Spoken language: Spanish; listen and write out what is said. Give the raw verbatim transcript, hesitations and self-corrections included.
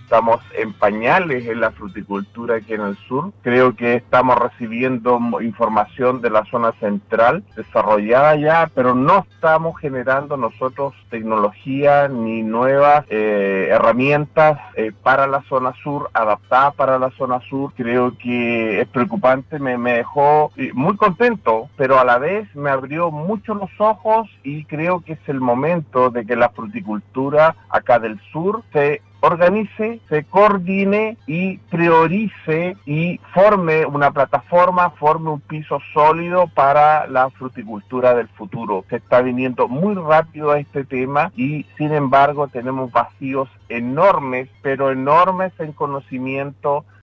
estamos en pañales en la fruticultura aquí en el sur. Creo que estamos recibiendo información de la zona central desarrollada ya, pero no estamos generando nosotros tecnología ni nuevas eh, herramientas eh, para la zona sur, adaptadas para la zona sur. Creo que es preocupante, me, me dejó muy contento, pero a la vez me abrió mucho los ojos y creo que es el momento de que la fruticultura acá del sur se organice, se coordine y priorice y forme una plataforma, forme un piso sólido para la fruticultura del futuro. Se está viniendo muy rápido a este tema y sin embargo tenemos vacíos enormes, pero enormes en conocimiento